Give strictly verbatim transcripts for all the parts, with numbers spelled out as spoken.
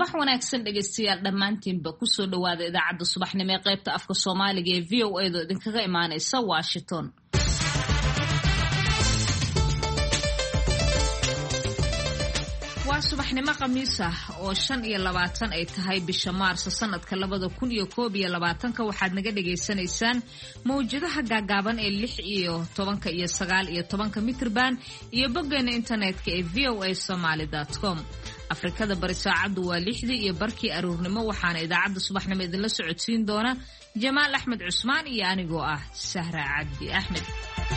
subax wanaagsan dhegeystayaal dhammaantiinba kusoo dhawaada idaacadda subaxnimo ee qaybta afka Soomaaliga ee V O A da idinkaga imaanaysa Washington. waa subaxnimo khamiis ah oo shan iyo labaatan ay tahay bisha Maarso sanadka labada kun iyo koob iyo labaatanka waxaad naga dhageysanaysaan mawjadaha gaagaaban ee lix iyo tobanka iyo sagaal iyo tobanka mitrban iyo boggeena internetka ee v o a somali dot com. Afrikada bari saacadu waa lixdii iyo barkii aroornimo waxaana idaacadda subaxnimo idinla socodsiin doona Jamaal Axmed Cusmaan iyo anigoo ah Sahra Cabdi Axmed.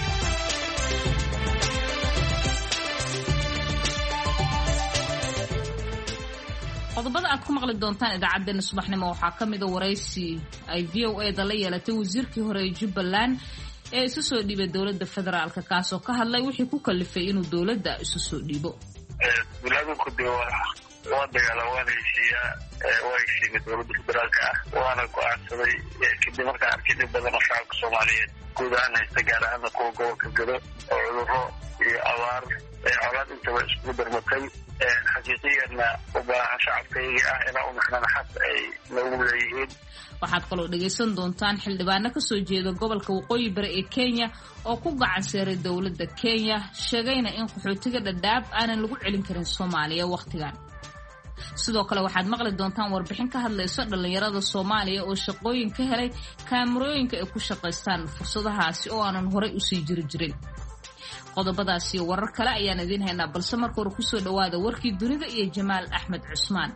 qodobada aad ku maqli doontaan idaacadeena subaxnimo waxaa ka mid ah waraysi ay V O A da la yeelatay wasiirkii hore ee Jubbaland ee isu soo dhiibay dowladda federaalka kaasoo ka hadlay wixii ku kalifay inuu dowladda isu soo dhiibo. Dowladda ku waa dagaalamaana heshiiya waa heshiiya dowladda federaalka ah waana go'aansaday kadib markaan arkay dib badan oo shacabka Soomaaliyeed guud ahaan haysta gaar ahaan kuwa gobolka Gedo oo cudurro iyo abaar colaad intaba isku darmatay xaqiiqiyana u baahan shacabkayga ah inay u naxnaan xas ay lagu leeyihiin. waxaad kaloo dhegaysan doontaan xildhibaano ka soo jeeda gobolka waqooyi bari ee Kenya oo ku gacan saaray dowladda Kenya sheegayna in qaxootiga Dadaab aanan lagu celin karin Soomaaliya waqtigan. sidoo kale waxaad maqli doontaan warbixin ka hadlayso dhalinyarada Soomaaliya oo shaqooyin ka helay kaamirooyinka ay ku shaqaystaan fursadahaasi oo aanan horey u sii jiri jirin. qodobadaas iyo warar kale ayaan idin haynaa balse marka hore ku soo dhawaada warkii dunida iyo Jamaal Axmed Cusmaan.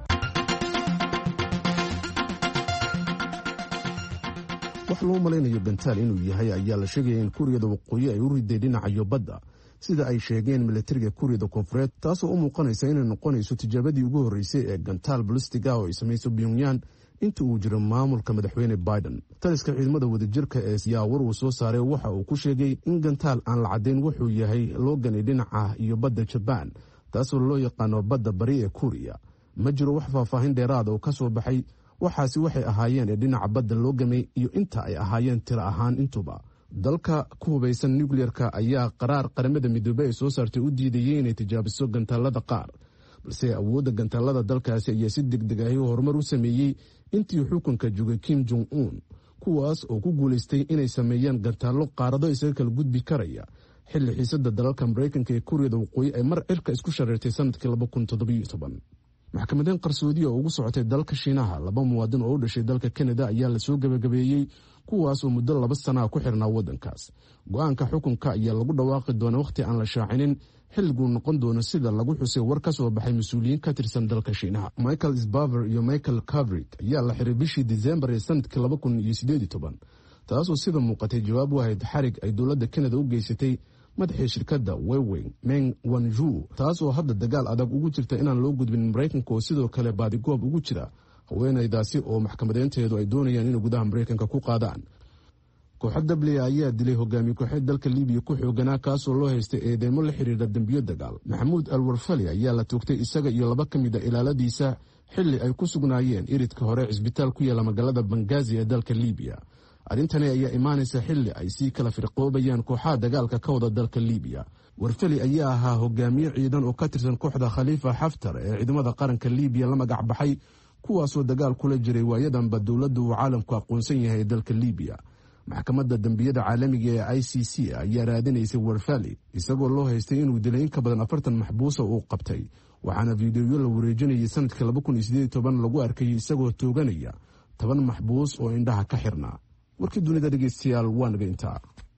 wax loo malaynayo Bantaal inuu yahay ayaa la sheegay in Kuuriyada Waqooyi ay u riday dhinaca badda sida ay sheegeen militariga Kuuriyada Koonfureed taasoo u muuqanaysa inay noqonayso tijaabadii ugu horeysay ee gantaal balistiga oo ay samayso Pyongyang inta uu jiro maamulka madaxweyne Biden. Taliska ciidamada wadajirka ee siyaawar uu soo saaray waxa uu ku sheegay in gantaal aan la cadeyn wuxuu yahay loo ganay dhinaca iyo badda Japan taasoo loo yaqaano badda bari ee Kuuriya. ma jiro wax faahfaahin dheeraad oo ka soo baxay waxaasi waxay ahaayeen ee dhinaca badda loo gamay iyo inta ay ahaayeen tiro ahaan intuba. dalka ku hubaysan nuclearka ayaa qaraar qaramada midoobay ay soo saartay u diidayay inay tijaabiso gantaalada qaar balse awoodda gantaalada dalkaasi ayaa si degdeg ah horumar u sameeyey intii xukunka joogay Kim Jong Un kuwaas oo ku guuleystay inay sameeyaan gantaalo qaarado isaga kala gudbi karaya xilli xiisada dalalka Mareykanka ee Kuuriyada Waqooyi ay mar cirka isku shareertay sanadkii laba kun toddoba iyo toban. maxkamadan qarsoodi oo ugu socotay dalka Shiinaha laba muwaadin oo u dhashay dalka Canada ayaa la soo gabagabeeyay kuwaas oo muddo laba sano ku xirnaa wadankaas. go'aanka xukunka ayaa lagu dhawaaqi doona waqti aan la shaacinin xilligu noqon doono sida lagu xusay war ka soo baxay mas'uuliyiin ka tirsan dalka Shiinaha. Michael Isbaver iyo Michael Kavrik ayaa la xiray bishii December ee sanadkii laba kun iyo siddeed iyo toban taasoo sida muuqatay jawaab u ahayd xarig ay dowladda Canada u geysatay madaxii shirkadda Huawei Meng Wanzhou taasoo hadda dagaal adag ugu jirta inaan loo gudbin Mareykanka oo sidoo kale baadigoob ugu jira haweenaydaasi oo maxkamadeynteedu ay doonayaan inay gudaha Mareykanka ku qaadaan. kooxda Dabliya ayaa dilay hogaamiye kooxda dalka Liibiya ku xooganaa kaasoo loo haystay eedeymo la xiriira dambiyo dagaal. Maxamuud Al-Warfali ayaa la toogtay isaga iyo laba ka mid ah ilaaladiisa xilli ay ku sugnaayeen iridka hore cisbitaal ku yaala magaalada Benghazi ee dalka Liibiya. arrintani ayaa imaanaysa xilli ay sii kala firqoobayaan kooxaha dagaalka ka wada dalka Liibiya. Warfali ayaa ahaa hogaamiye ciidan oo ka tirsan kooxda Khalifa Haftar ee ciidamada qaranka Liibiya la magac baxay kuwaasoo dagaal kula jiray waayadanba dowladdu uu caalamku aqoonsan yahay dalka Liibiya. maxkamadda dambiyada caalamiga ee I C C ayaa raadinaysay Warfali isagoo loo haystay inuu dilay in ka badan afartan maxbuus oo uu qabtay waxaana fiidiyoyo la wareejinayay sanadkii laba kun iyo siddeed iyo toban lagu arkay isagoo tooganaya toban maxbuus oo indhaha ka xirnaa. warkii dunida dhegeystayaal waa naga intaa.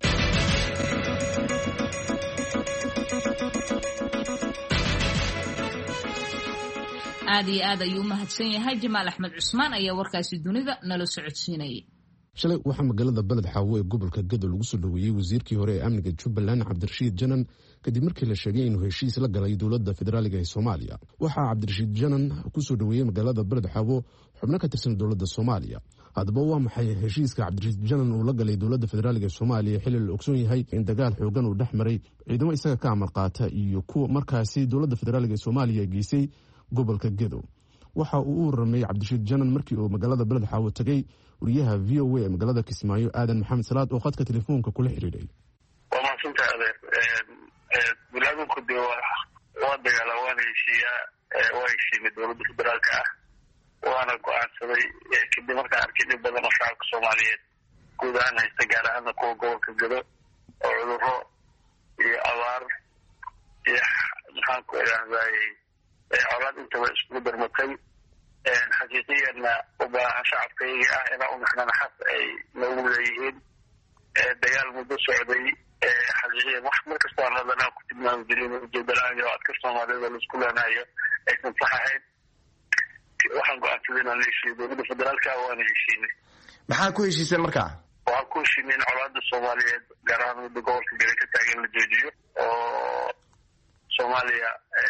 aad iyo aad ayuu mahadsan yahay Jamaal Axmed Cusmaan ayaa warkaasi dunida nala socodsiinayay. shalay waxaa magaalada Balad Xaawo ee gobolka Gedo lagu soo dhaweeyay wasiirkii hore ee amniga Jubbaland Cabdirashiid Janan kadib markii la sheegay inuu heshiis la galay dowladda federaaliga ee Soomaaliya. waxaa Cabdirashiid Janan ku soo dhaweeyay magaalada Balad Xaawo xubno ka tirsan dowladda Soomaaliya. haddaba waa maxay heshiiska Cabdirashiid Janan uu la galay dowladda federaaliga ee Soomaaliya xilli la ogsoon yahay in dagaal xoogan uu dhex maray ciidamo isaga ka amar qaata iyo kuwa markaasi dowladda federaaliga ee Soomaaliya geysay gobolka Gedo. waxa uu u ramay Cabdirashiid Janan markii uu magaalada Balad Xaawo tagay wariyaha V O A ee magaalada Kismaayo Aadan Maxamed Salaad oo qadka telefoonka kula xiriiray. waa maasinta adeer ee bilaagu ku waa dagaala waana heshiiyaa waa heshiinay dowladda federaalka ah waana go-aansaday kadib markaan arkay dhib badan oo shacabka soomaaliyeed guud ahaan haysta gaar ahaana kuwa gobolka Gedo oo cudurro iyo abaar iyo maxaan ku idhaahday colaad intaba isku darmatay xaqiiqiyana u baahan shacabkayga ah inaa u naxnana xas ay noogu leeyihiin dagaal muddo socday xaqiiqiyan wax markastoo aan hadanaa ku tilmaami jirin ujeedalaaan iyo adka soomaalida laisku leenayo aysan sax ahayn waxaan go-aansaday inaan la heshiiyo dowladda federaalka waana heshiinay. maxaa ku heshiiseen markaa? waxaan ku heshiinay in colaada soomaaliyeed gaar ahaan muddo gobolka Gedo ka taagan la joojiyo oo soomaaliya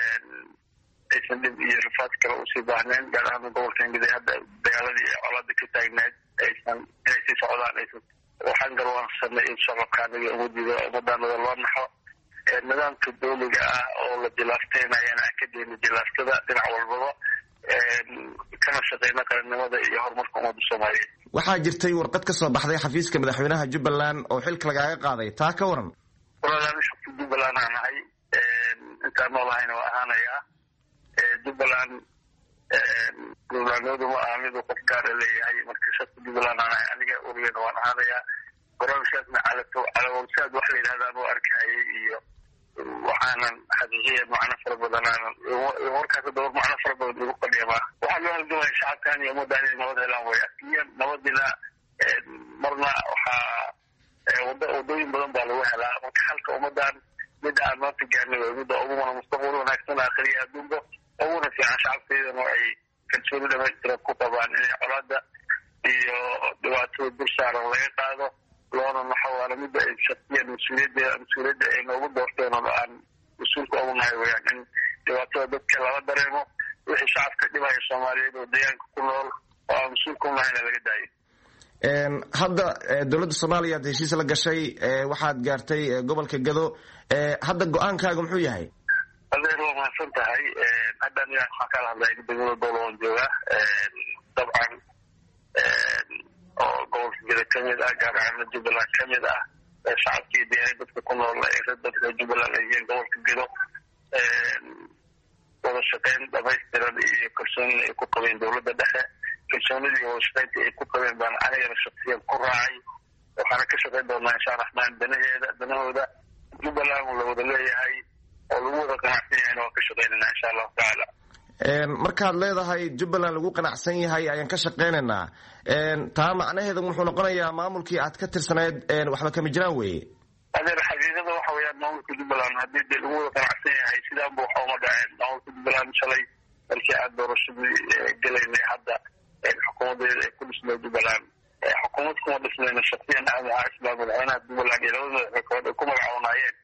aysan dhib iyo rifaad kale usii baahnayn gaar ahaan gobolka Gedo hadda dagaaladii iyo colaada ka taagnayd aysan inay sii socdaan aysan waxaan garwaansanay in shacabkaana iyo ummadida ummaddaanada loo naxo nidaamka dowliga ah oo la jilaafteenayana aan ka dayna jilaaftada dhinac walbaba kana shaqeyna qarannimada iyo horumarka ummadda soomaaliyeed. waxaa jirtay warqad ka soo baxday xafiiska madaxweynaha Jubbaland oo xilka lagaaga qaaday taa ka waran? walaalaha shaqada Jubbaland aan ahay intaan noolahayna waa ahaanayaa Jubbaland gobolnimadu ma aha mid qof gaar ah leeyahay marka shaqada Jubbaland aan ahay aniga ururiyada waan ahaanayaa barnaamijkaasna calawsaad wax la yidhahdaan oo arkayay iyo waxaanan xaqiiqiyan macno fara badan aanan warkaas dowr macno fara badan ugu qadiyama waxaa loo halgamaya shacabkan iyo ummadaan inay nabad helaan way asiyan nabadina marna waxaa wadooyin badan baa lagu helaa marka halka ummadaan midda aan maanta gaarnay way midda uguna mustaqbal wanaagsan aakhiriya adduunka uguna fiican shacabkeedana ay kalsooni dhamaystiran ku qabaan inay colaada iyo dhibaatada dul saaran laga qaado loona naxo waana midda ay shaqiyaan mas-uuliyadda mas-uuliyadda ay noogu doorteen oo aan mas-uulka ugu nahay weyaan in dhibaatada dadka lala dareemo wixii shacabka dhibaya soomaaliyeed oo deegaanka ku nool oo aan mas-uulka u nahayna laga daayo. hadda dowladda soomaaliya ad heshiis la gashay waxaad gaartay gobolka Gedo hadda go-aankaaga muxuu yahay? adeer waa mahadsan tahay hadda aniga waxaan kala hadlaya degmada dowladan jooga dabcan oo gobolka Gedo kamid ah gaar ahaan Jubbaland kamid ah shacabkii deegaanka dadka ku nool ee dadka Jubbaland ay yihiin gobolka Gedo wada shaqeyn dhamaystiran iyo kalsooni ay ku qabeen dowladda dhexe kalsoonidii wada shaqeynta ay ku qabeen baan anigana shaksiyan ku raacay waxaana ka shaqeyn doonaa insha raxmaan danaheeda danahooda Jubbaland la wada leeyahay oo lagu wada qanacsan yahayna waan ka shaqeynayna insha allahu tacaala. markaad leedahay Jubbaland lagu qanacsan yahay ayaan ka shaqeynaynaa taa macnaheedu wuxuu noqonayaa maamulkii aad ka tirsanayd waxba kama jiraan weeye? adeer xaqiiqada waxa weeyaan maamulka Jubbaland haddii dee lagu wada qanacsan yahay sidaan bu waxa uma dhaceen maamulka Jubbaland shalay markii aan doorashadii gelaynay hadda xukuumadeeda ay ku dhisnay Jubbaland xukuumad kuma dhisnayna shaksiyan ah waxaa islaam madaxweynaha Jubbaland iyo labada madaxweyne ay ku magacoonaayeen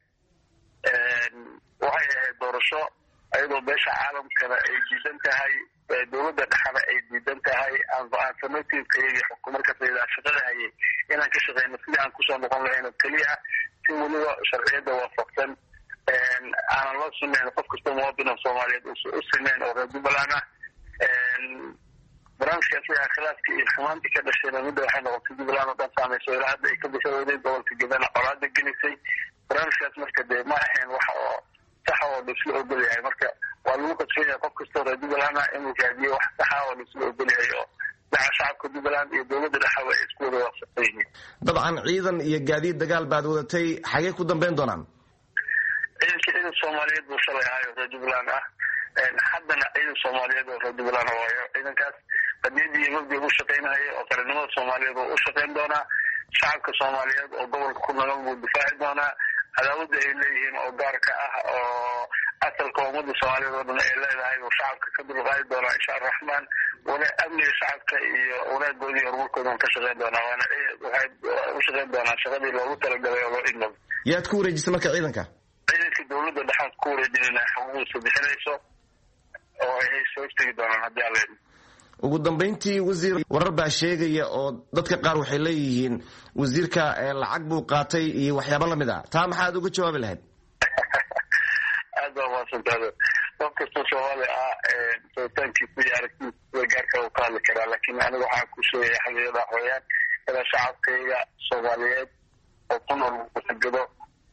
waxay ahayd doorasho ayadoo beesha caalamkana ay diidan tahay dowladda dhexana ay diidan tahay aan go-aansanay tiirkayagii xukuumarkaas aydaa shaqada hayay inaan ka shaqeyno sidii aan kusoo noqon lahayno keliya si weliba sharciyadda waafaqsan aanan loo sameyn qof kasta muwaadin oo soomaaliyeed u sameyn oo reer Jubbaland ah barnaamijkaas ayaa khilaafkii iyo xumaantii ka dhashayna midda waxay noqotay Jubbaland oo dhan saameyso ilaa hadda ay ka bishawday gobolka Gedana colaada gelisay barnaamijkaas marka dee ma ahayn waxa oo saxa oo laisla ogol yahay marka waa lagu qadsan yahay qof kastoo reer Jubbaland ah inuu raadiyo wax saxa oo laisla ogol yahay oo dhaca shacabka Jubbaland iyo dowladda dhexaba ay isku wada waafaqsan yihiin. dabcan ciidan iyo gaadiid dagaal baad wadatay xagee ku dambeyn doonaan? ciidanka ciidan soomaaliyeed buu shalay ahaayoo reer Jubbaland ah haddana ciidan soomaaliyeed oo reer Jubbaland waayo ciidankaas qadiyadii iyo mabdii u shaqeynaya oo qarannimada soomaaliyeed oo u shaqeyn doonaa shacabka soomaaliyeed oo gobolka ku nool buu difaaci doonaa cadaawada ay leeyihiin oo gaarka ah oo asalka ummadda soomaaliyeed oo dhan ay leedahay oo shacabka ka dulqaadi doonaa insha raxmaan wala amniga shacabka iyo wanaagoodii horumarkooda ka shaqeyn doonaa waana waxay u shaqeyn doonaa shaqadii loogu talagalay oo loo idmado. yaad ku wareejisay marka ciidanka? ciidanka dowladda dhexaad ku wareejinayna xuquuqdiisa bixinayso oo ay soo istegi doonaan haddii aan leedin. ugu dambeyntii wasiir warar baa sheegaya oo dadka qaar waxay leeyihiin wasiirka lacag buu qaatay iyo waxyaabo lamid ah taa maxaad uga jawaabi lahayd? aad baa mahadsantahay qof kastoo soomaali ah sabitaankiisa iyo aragtiisa gaarka uu ka hadli karaa laakiin aniga waxaan ku sheegaya xaqiiqada waxweeyaan inaa shacabkayga soomaaliyeed oo ku nool Gedo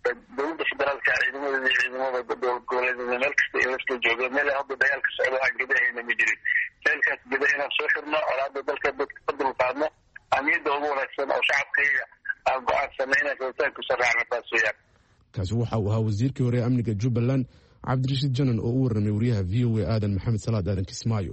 dowladda federaalka ciidamada iyo ciidamada dowlad goboleedyada meel kasta ay lafta joogeen meel hadda dagaalka socdo aan gedahayna ma jirin meelkaas geda inaan soo xirno colaada dalka dadka ka dulqaadno amniyadda ugu wanaagsan oo shacabkayga aan go-aansanay inaan rabitaanka kusoo raacno taas weeyaan. kaasi waxa uu ahaa wasiirkii hore ee amniga jubbaland cabdirashiid janan oo u warramay wariyaha v o a aadan maxamed salaad aadan kismaayo.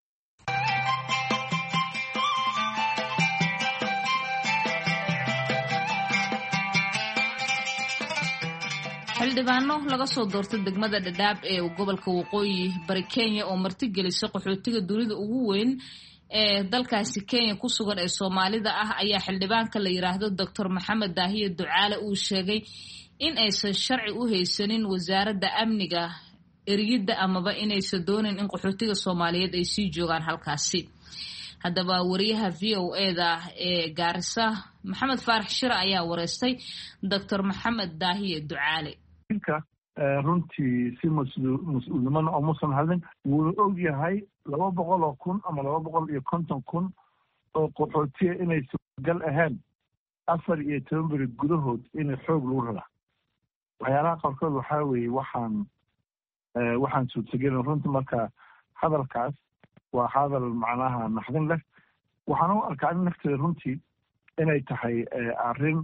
xildhibaano laga soo doortay degmada dhadhaab ee gobolka waqooyi bari Kenya oo martigelisay qaxootiga dunida ugu weyn ee dalkaasi Kenya ku sugan ee Soomaalida ah ayaa xildhibaanka la yiraahdo Doctor Maxamed Daahiye Ducaale uu sheegay in aysan sharci u haysanin wasaaradda amniga eriyada amaba inaysan doonin in qaxootiga Soomaaliyeed ay sii joogaan halkaasi. haddaba wariyaha v o a da ee Gaarisa Maxamed Faarax Shir ayaa wareystay Doctor Maxamed Daahiye Ducaale. runtii si mas-uulnimana oo musan hadlin wuu og yahay laba boqol oo kun ama laba boqol iyo konton kun oo qaxootiya inay suuragal ahayn afar iyo toban beri gudahood inay xoog lagu rara. waxyaalaha qaarkood waxaa weeye waxaan waxaan suurtagelin runtii marka hadalkaas waa hadal macnaha naxdin leh. waxaan u arkaa in nafteeda runtii inay tahay arrin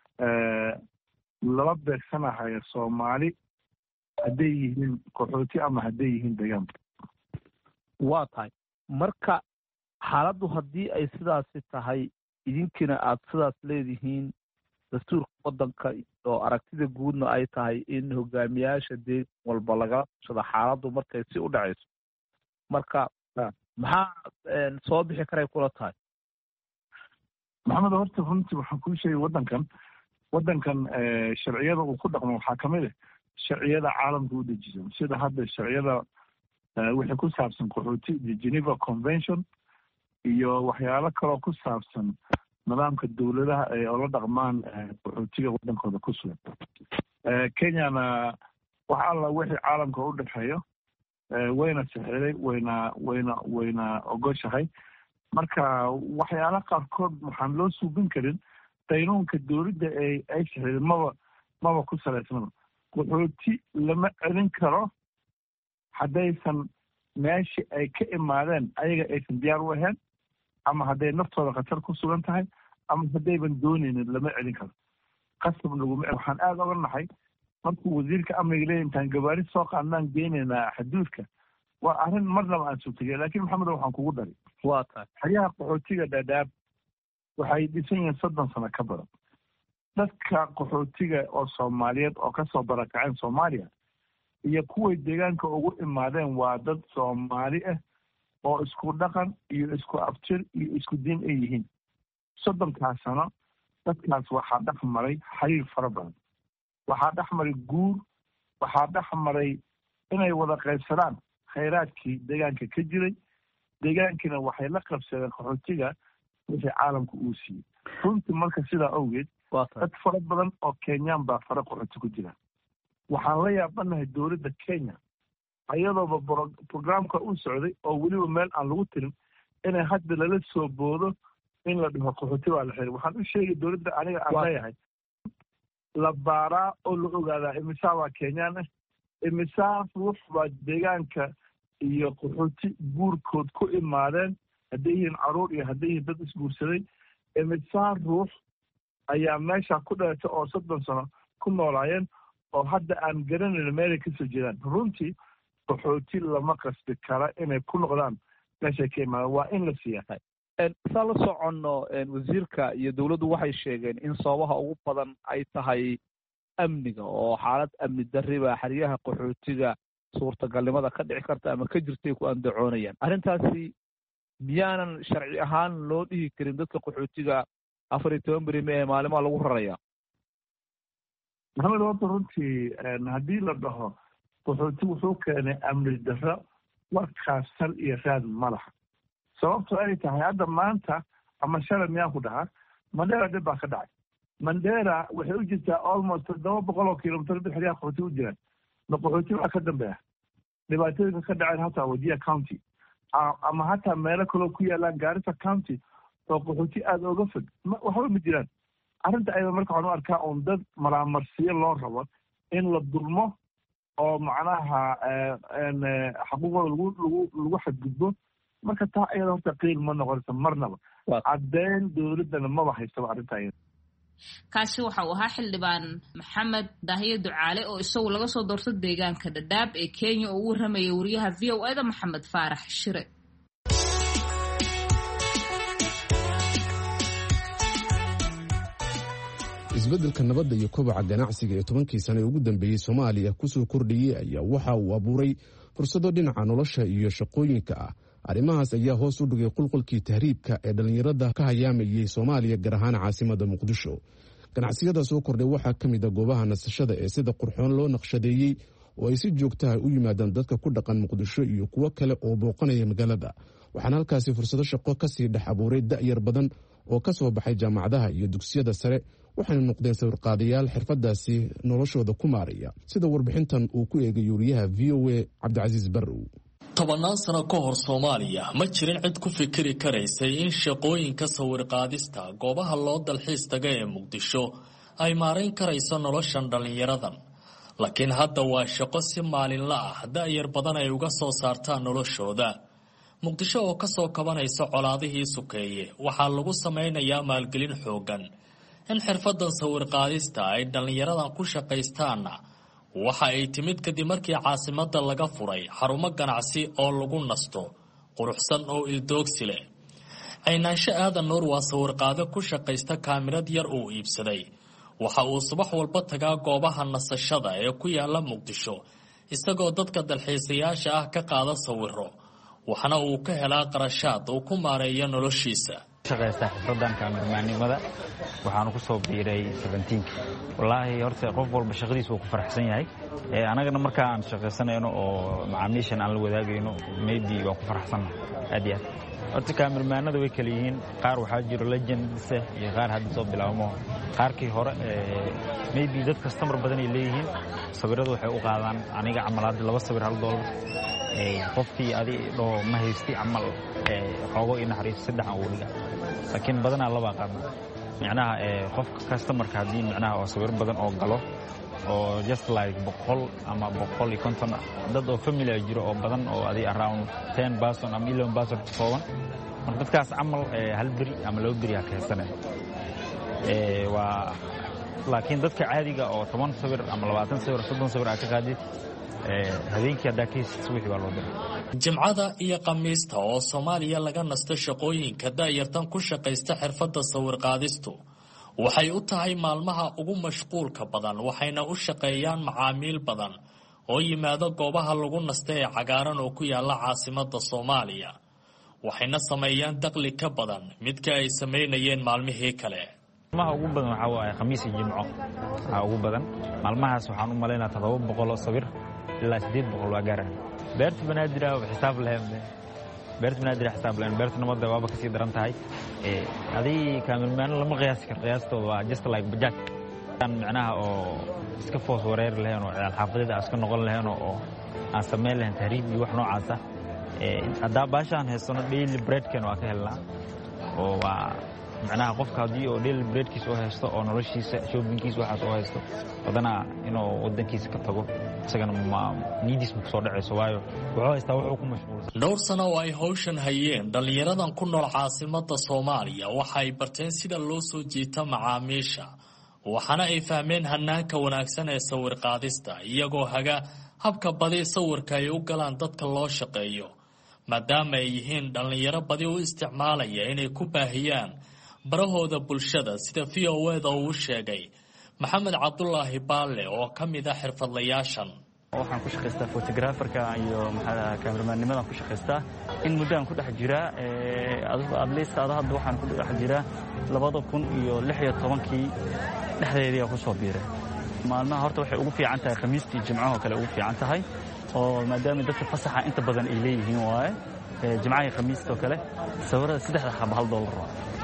lala beegsanahayo Soomaali hadday yihiin qaxooti ama hadday yihiin deegaan. waa tahay marka xaaladdu haddii ay sidaasi tahay idinkina aad sidaas leedihiin dastuurka waddanka oo aragtida guudna ay tahay in hogaamiyaasha deegaan walba lagala tashado xaaladdu markay si u dhacayso marka maxaa soo bixi karay kula tahay? maxamed horta runtii waxaan kuu sheegay waddankan waddankan sharciyada uu ku dhaqmo waxaa ka mid ah sharciyada caalamka u dejisan sida hadda sharciyada wixii ku saabsan qaxooti Geneva Convention iyo waxyaalo kaloo ku saabsan nidaamka dowladaha ee oo la dhaqmaan qaxootiga waddankooda ku sugan. Kenyana wax alla wixii caalamka u dhexeeyo wayna saxiiday wayna wayna wayna ogoshahay. marka waxyaalo qaarkood waxaan loo suubin karin qaynuunka dowladda ee ay saxiiday maba maba ku salaysnaba. qaxooti lama celin karo haddaysan meeshii ay ka imaadeen ayaga aysan diyaar u ahayn ama hadday naftooda khatar ku sugan tahay ama haddayban doonaynin lama celin karo. qasab laguma waxaan aada oga nahay markuu wasiirka amniga leeyahay intaan gabaari soo qaadnaan geynaynaa xuduudka waa arrin marnaba aan suurtagay. laakiin maxamed waxaan kugu daray waa tahay xeryaha qaxootiga Dadaab waxay dhisan yihiin soddon sano ka badan. dadka qaxootiga oo Soomaaliyeed oo kasoo barakaceen Soomaaliya iyo kuway deegaanka ugu imaadeen waa dad Soomaali ah oo isku dhaqan iyo isku aftir iyo isku diin ay yihiin. soddonkaas sano dadkaas waxaa dhex maray xiriir fara badan, waxaa dhex maray guur, waxaa dhex maray inay wada qaybsadaan khayraadkii deegaanka ka jiray. deegaankiina waxay la qabsadeen qaxootiga wixii caalamka uu siiyey. runtii marka sidaa awgeed dad fara badan oo Kenyaan baa fara qaxooti ku jira. waxaan la yaabanahay dowladda Kenya ayadooba programka u socday oo weliba meel aan lagu tirin inay hadda lala soo boodo in la dhaho qaxooti waa la xiray. waxaan u sheegay dowladda aniga aan leeyahay la baaraa oo la ogaadaa imisaa waa Kenyaan ah, imisaa ruux baa deegaanka iyo qaxooti guurkood ku imaadeen hadday yihiin caruur iyo hadday yihiin dad isguursaday. imisaa ruux ayaa meesha ku dhalatay oo soddon sano ku noolaayeen oo hadda aan garanayn meelay kasoo jeedaan. runtii qaxooti lama qasbi kara inay ku noqdaan meeshay ka imaadeen, waa in la siiyaa. saa la soconno wasiirka iyo dowladdu waxay sheegeen in sababaha ugu badan ay tahay amniga oo xaalad amni darriba xeryaha qaxootiga suurtagalnimada ka dhici karta ama ka jirtay ku andacoonayaan. arrintaasi miyaanan sharci ahaan loo dhihi karin dadka qaxootiga afar iyo toban beri mee maalimaa lagu rarayaa? maxamed horta runtii haddii la dhaho qaxooti wuxuu keenay amni darro warkaas sal iyo raad ma laha. sababto ay tahay hadda maanta ama shalay miyaan ku dhahaa Mandera dib baa ka dhacay. Mandera waxay u jirtaa almost toddoba boqol oo kilomitir dib xeryaha qaxooti u jiraan. ma qaxooti waa ka dambeeya dhibaatooyinka ka dhaceen hataa Wajir County ama hataa meelo kaloo ku yaalaan Garissa County oo qaxooti aada oga fog waxba ma jiraan. arrinta ayada marka waxaan u arkaa un dad maraamarsiyo loo rabo in la dulmo oo macnaha xaquuqooda lagu lagu lagu xadgudbo marka taa ayada horta qiil ma noqonaysa marnaba caddeyn dowladdana maba haystaba arrinta ayada kaasi waxa uu ahaa xildhibaan maxamed daahiye ducaale oo isagu laga soo doorto deegaanka dhadhaab ee Kenya oo u warramaya wariyaha V O A da Maxamed Faarax Shire. isbeddelka nabadda iyo kobaca ganacsiga ee tobankii sano ee ugu dambeeyey Soomaaliya kusoo kordhiyey ayaa waxa uu abuuray fursado dhinaca nolosha iyo shaqooyinka ah. arrimahaas ayaa hoos u dhigay qulqulkii tahriibka ee dhalinyarada ka hayaamayay Soomaaliya gaar ahaan caasimadda Muqdisho. ganacsiyada soo kordhay waxaa ka mid ah goobaha nasashada ee sida qurxoon loo naqshadeeyey oo ay si joogto ah u yimaadaan dadka ku dhaqan Muqdisho iyo kuwo kale oo booqanaya magaalada. waxaana halkaasi fursado shaqo ka sii dhex abuuray da'yar badan oo ka soo baxay jaamacadaha iyo dugsiyada sare waxayna noqdeen sawirqaadayaal xirfadaasi noloshooda ku maaraya sida warbixintan uu ku eegay wariyaha V O A Cabdicasiis Barrow. tobanaan sano ka hor Soomaaliya ma jirin cid ku fikiri karaysay in shaqooyinka sawirqaadista goobaha loo dalxiis taga ee Muqdisho ay maareyn karayso noloshan dhalinyaradan. laakiin hadda waa shaqo si maalinle ah da'yar badan ay uga soo saartaan noloshooda. Muqdisho oo ka soo kabanaysa colaadihii sukeeye waxaa lagu sameynayaa maalgelin xoogan. in xirfadan sawirqaadista ay dhalinyaradan ku shaqaystaana waxa ay timid kadib markii caasimadda laga furay xarumo ganacsi oo lagu nasto quruxsan oo ildoogsi leh. Aynaansho Aadan Nuur waa sawirqaade ku shaqaysta kaamirad yar uu iibsaday. waxa uu subax walba tagaa goobaha nasashada ee ku yaala Muqdisho isagoo dadka dalxiisayaasha ah ka qaada sawiro waxana uu ka helaa qarashaad uu ku maareeyo noloshiisa. shaqaysta xirfadan kaamirmaannimada waxaan ku soo biiray seventeen-ki wallaahi horta qof walba shaqadiisa uu ku faraxsan yahay ee anagana marka aan shaqaysanayno oo macaamiishan aan la wadaagayno maybe waa ku faraxsanahay aad iyo aad. horta kaamirmaannada way kala yihiin qaar waxaa jiro legends iyo qaar hadda soo bilaabmo qaarkii hore maybe dad customer badan ay leeyihiin sawiradu waxay u qaadaan aniga camal hadda laba sawir hal dollar qofkii adi dhoo ma haysti camal xoogo ii naxariiso saddex aan ugu dhiga laakiin badanaa laba qaadna micnaha qofka customerka haddii micnaha oo sawir badan oo galo oo just like boqol ama boqol iyo konton dad oo family jiro oo badan oo adi around ten person ama eleven person ka kooban marka dadkaas camal hal beri ama laba beri ha ka haysanaya waa laakiin dadka caadiga oo toban sawir ama labaatan sawir soddon sawir aa ka qaadid habeenkii haddaa ka haysid wixii baa loo diray. Jimcada iyo Khamiista oo Soomaaliya laga nasto shaqooyinka da'yartan ku shaqaysta xirfadda sawirqaadistu waxay u tahay maalmaha ugu mashquulka badan waxayna u shaqeeyaan macaamiil badan oo yimaado goobaha lagu nasto ee cagaaran oo ku yaala caasimadda Soomaaliya waxayna sameeyaan dakhli ka badan midka ay sameynayeen maalmihii kale. maalmaha ugu badan waxa waaye Khamiis iyo Jimco waxa ugu badan maalmahaas waxaan u maleynayaa todoba boqol oo sawir ilaa sideed boqol waa gaaraan. beerta banaadir ah xisaab lahayn beerta banaadir xisaab lahayn beerta nabadda waaba ka sii daran tahay ee adii kaamirmaan lama qiyaasi karo qiyaastooda waa just like budget tan macnaha oo iska foos wareer lahayn oo xaafadada iska noqon lahayn oo aan sameyn lahayn tahriib iyo wax noocaas ah ee hadda baashaan heesano daily bread kan waa ka helnaa oo waa macnaha qofka hadii oo daily bread kiisa oo haysto oo noloshiisa shoppingkiisa waxa soo haysto wadana inuu wadankiisa ka tago isagana ma nidiis ku soo dhacayso waayo wuxuu haystaa wuxuu ku mashquulsan. dhowr sano oo ay hawshan hayeen dhalinyaradan ku nool caasimadda Soomaaliya waxa ay barteen sida loo soo jiito macaamiisha waxana ay fahmeen hanaanka wanaagsan ee sawir qaadista iyagoo haga habka badi sawirka ay u galaan dadka loo shaqeeyo maadaama ay yihiin dhalinyaro badi u isticmaalaya inay ku baahiyaan barahooda bulshada sida V O A da uu sheegay Maxamed Cabdullaahi Baalle oo ka mid ah xirfadlayaashan. waxaan ku shaqaystaa photographerka iyo maxaa cameraman-nimada ku shaqaystaa in muddo aan ku dhex jiraa ee at least hadda waxaan ku dhex jiraa labada kun iyo lix iyo toban-kii dhexdeedii ku soo biiray. maalmaha horta waxay ugu fiican tahay Khamiistii Jimcaha kale ugu fiican tahay oo maadaama dadka fasaxa inta badan ay leeyihiin waaye Jimcaha iyo Khamiista kale sawirada saddexda xab hal dollar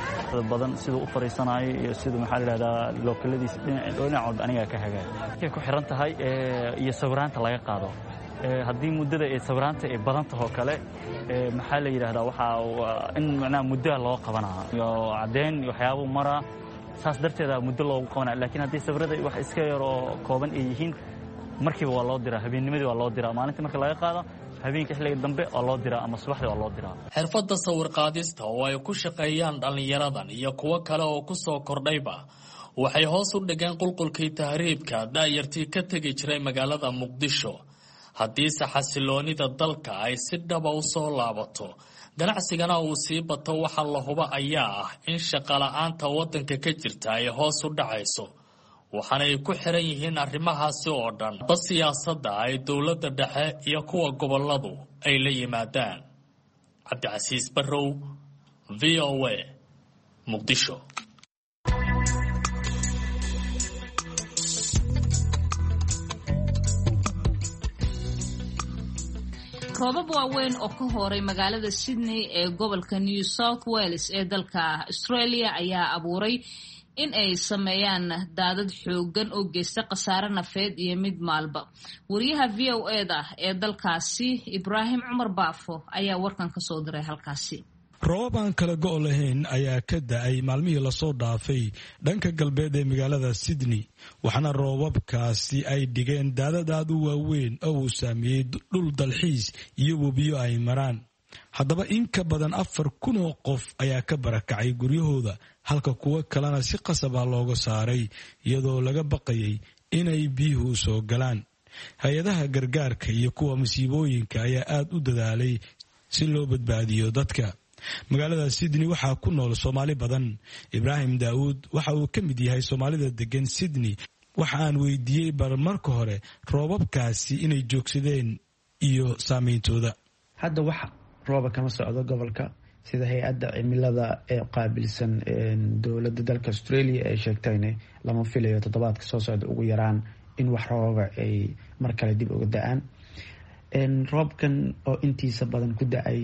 badan sidoo u fariisanayo iyo sidoo maxaa la yiraahdaa localadiis dhinacood aniga ka hagaa waxay ku xiran tahay iyo sawiraanta laga qaado haddii muddada ee sawiraanta ay badan tahay kale maxaa la yiraahdaa waxa in macnaha muddo loo qabanaa iyo cadeen iyo waxyaabo mara saas darteeda muddo loogu qabanaa laakiin haddii sawirada wax iska yaroo kooban ay yihiin markiiba waa loo diraa habeennimadii waa loo diraa maalintii marka laga qaado habeenkii xilliga dambe waa loo diraa ama subaxdii waa loo diraa xirfadda sawir qaadista oo ay ku shaqeeyaan dhallinyaradan iyo kuwo kale oo ku soo kordhayba waxay hoos u dhigeen qulqulkii tahriibka daayartii ka tegi jiray magaalada muqdisho haddiise xasiloonida dalka ay si dhaba u soo laabato ganacsigana uu sii bato waxa la huba ayaa ah in shaqola'aanta waddanka ka jirta ay hoos u dhacayso waxaana ay ku xiran yihiin arrimahaasi oo dhan ba siyaasadda ay dowladda dhexe iyo kuwa gobolladu ay la yimaadaan cabdicasiis barrow v o a muqdisho roobab waaweyn oo ka horay magaalada Sydney ee gobolka New South Wales ee dalka Australia ayaa abuuray in ay sameeyaan daadad xoogan oo geysta khasaare nafeed iyo mid maalba. Wariyaha V O A da ee dalkaasi Ibrahim Cumar Baafo ayaa warkan ka soo diray halkaasi. roobab aan kala go' lahayn ayaa ka da'ay maalmihii lasoo dhaafay dhanka galbeed ee magaalada Sydney waxaana roobabkaasi ay dhigeen daadad aad u waaweyn oo uu saameeyey dhul dalxiis iyo webiyo ay maraan. haddaba in ka badan afar kun oo qof ayaa ka barakacay guryahooda halka kuwo kalena si qasab ah looga saaray iyadoo laga baqayay inay biyuhu soo galaan. hay-adaha gargaarka iyo kuwa masiibooyinka ayaa aad u dadaalay si loo badbaadiyo dadka. magaalada Sydney waxaa ku nool Soomaali badan. Ibrahim Daawud waxa uu ka mid yahay Soomaalida degan Sydney. waxa aan weydiiyey bar marka hore roobabkaasi inay joogsadeen iyo saameyntooda. hadda wax rooba kama socdo gobolka sida hay-adda cimilada ee qaabilsan dowladda dalka Australia ay sheegtayna lama filayo toddobaadka soo socda ugu yaraan in wax rooba ay mar kale dib uga da'aan. roobkan oo intiisa badan ku da'ay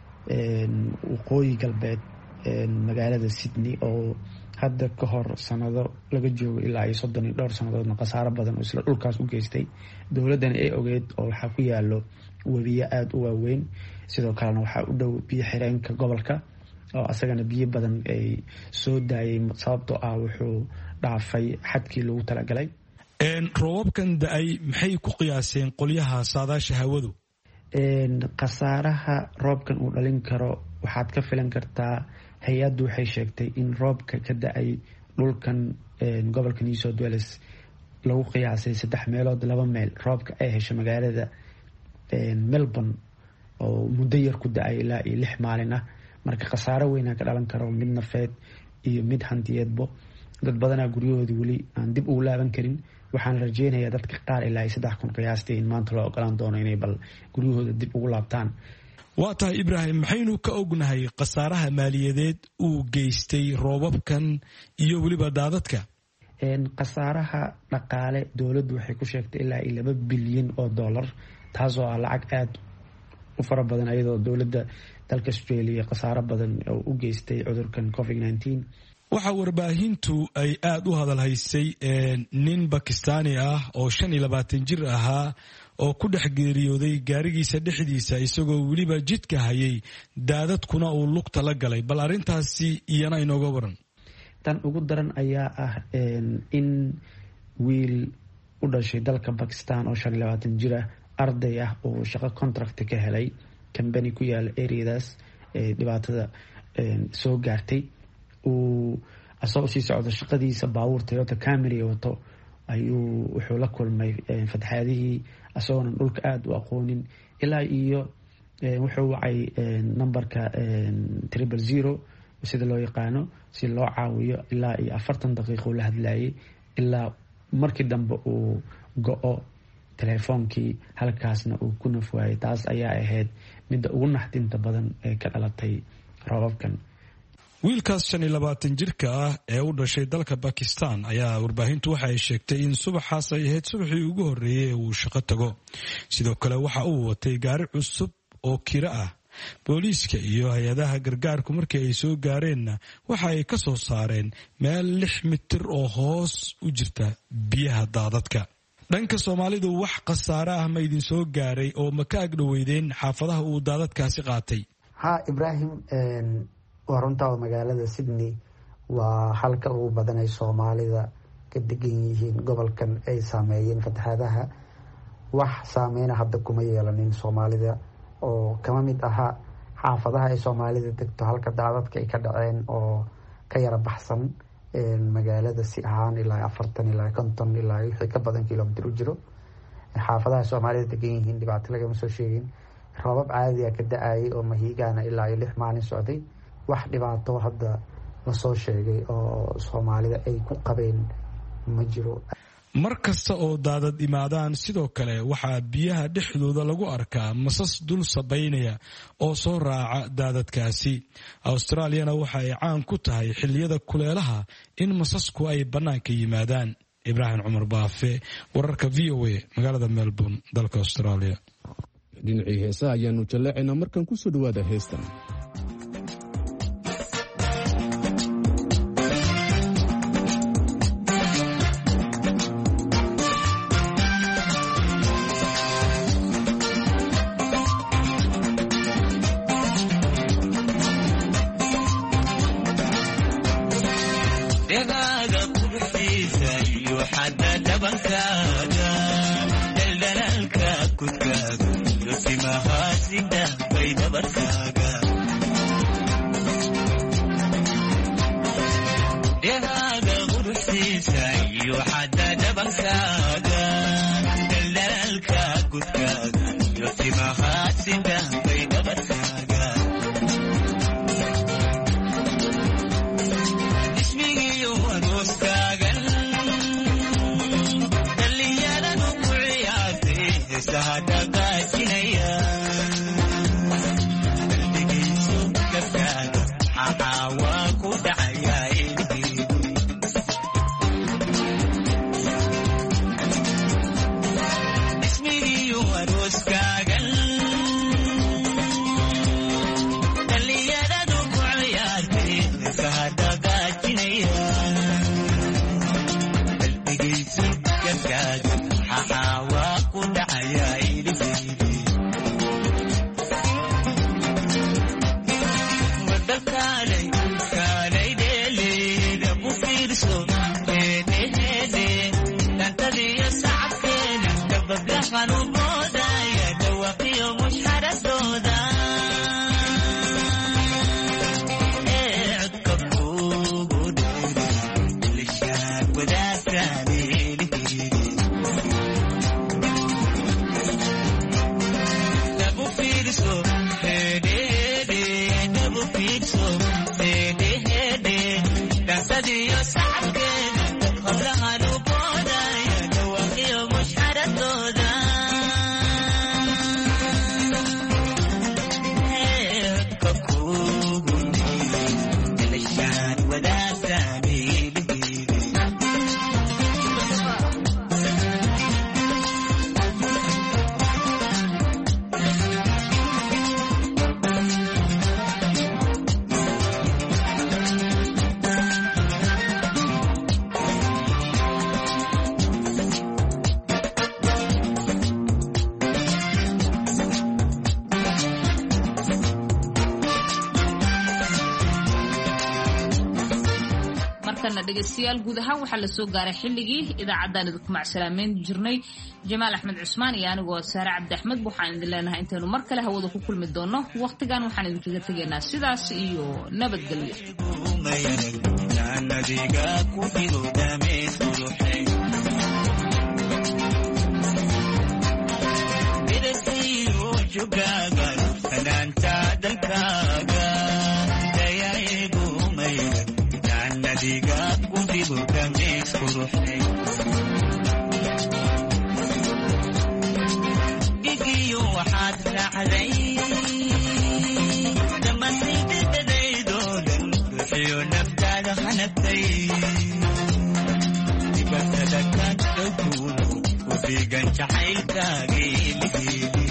waqooyi galbeed magaalada Sydney oo hadda ka hor sanado laga joogo ilaa iyo soddon iyo dhowr sannadoodna khasaaro badan oo isla dhulkaas u geystay. dowladdan ay ogeed oo waxaa ku yaalo webiyo aada u waaweyn sidoo kalena waxaa u dhow biyo xireenka gobolka oo asagana biyo badan ay soo daayay sababtoo ah wuxuu dhaafay xadkii lagu talagalay. roobabkan da'ay maxay ku qiyaaseen qolyaha saadaasha hawadu? khasaaraha roobkan uu dhalin karo waxaad ka filan kartaa. hay-addu waxay sheegtay in roobka ka da-ay dhulkan gobolka New South Wales lagu qiyaasay saddex meelood laba meel roobka ay heshay magaalada Melbourne oo muddo yar ku da-ay ilaa iyo lix maalin ah. marka khasaaro weynaa ka dhalan karo mid nafeed iyo mid hantiyeedbo. dad badanaa guryahoodii weli aan dib ugu laaban karin. waxaan rajeynayaa dadka qaar ilaa saddex kun qiyaastii in maanta loo ogolaan doono inay bal guryahooda dib ugu laabtaan. waa tahay Ibrahim, maxaynu ka ognahay khasaaraha maaliyadeed uu geystay roobabkan iyo weliba daadadka? khasaaraha dhaqaale dowladdu waxay ku sheegtay ilaa iyo laba bilyan oo dollar taasoo ah lacag aada u fara badan iyadoo dowladda dalka Australia khasaaro badan oo u geystay cudurkan covid nineteen. waxaa warbaahintu ay aad u hadal haysay nin Bakistaani ah oo shan iyo labaatan jir ahaa oo ku dhex geeriyooday gaarigiisa dhexdiisa isagoo weliba jidka hayay daadadkuna uu lugta la galay. bal arrintaasi iyana inooga waran. tan ugu daran ayaa ah in wiil u dhashay dalka Bakistan oo shan iyo labaatan jir ah arday ah oo shaqo contract ka helay company ku yaala areadaas ee dhibaatada soo gaartay. uu asoo sii socdo shaqadiisa baabuur Toyota Camry wato ayuu wuxuu la kulmay fatahaadihii asagoona dhulka aada u aqoonin ilaa iyo wuxuu wacay numberka triple zero sida loo yaqaano si loo caawiyo ilaa iyo afartan daqiiqo la hadlayay ilaa markii dambe uu go-o telefoonkii halkaasna uu ku nafwaayay. taas ayaa ahayd midda ugu naxdinta badan ee ka dhalatay roobabkan. wiilkaas shan iyo labaatan jirka ah ee u dhashay dalka Bakistan ayaa warbaahintu waxa ay sheegtay in subaxaas ay ahayd subaxii ugu horreeyay ee uu shaqo tago. sidoo kale waxa uu watay gaari cusub oo kiro ah. booliiska iyo hay-adaha gargaarku markii ay soo gaareenna waxa ay ka soo saareen meel lix mitir oo hoos u jirta biyaha daadadka. dhanka Soomaalidu wax khasaare ah ma idin soo gaaray oo ma ka agdhoweydeen xaafadaha uu daadadkaasi qaatay? ha Ibrahim waa runtaa magaalada Sydney waa halka ugu badan ay soomaalida ka degan yihiin gobolkan ay saameeyeen fatahaadaha. wax saameyna hadda kuma yeelanin soomaalida oo kama mid aha xaafadaha ay soomaalida degto halka daadadka ay ka dhaceen oo ka yara baxsan magaalada si ahaan ilaa afartan ilaa konton ilaa wixii ka badan kilomitir u jiro. xaafadaha soomaalida degan yihiin dhibaato lagama soo sheegin. roobab caadiga ka da-ayay oo mahiigaana ilaa iyo lix maalin socday. wax dhibaato hadda lasoo sheegay oo soomaalida ay ku qabeen ma jiro. mar kasta oo daadad imaadaan sidoo kale waxaa biyaha dhexdooda lagu arkaa masas dul sabaynaya oo soo raaca daadadkaasi. austraaliyana waxa ay caan ku tahay xilliyada kuleelaha in masasku ay bannaanka yimaadaan. ibraahim cumar baafe, wararka v o a, magaalada melbourne, dalka australia. dhinacii heesaha ayaanu jalleecaynaa markan ku soo dhowaada heestan. dhegeystayaal guud ahaan waxaa la soo gaaray xilligii idaacaddaan idinku macsalaameyn jirnay jamaal axmed cusmaan iyo anigoo saare cabdi axmed waxaan idin leenahay intaynu mar kale hawada ku kulmi doono wakhtigan waxaan idinkaga tegaynaa sidaas iyo nabadgelyo. dhigiyo waxaad raacday dhammaantaydadadaydoodan ruuxiyo naftaada hanagtay dibatada ka dhowguudu u dhiigan jacaylkaagii lihiili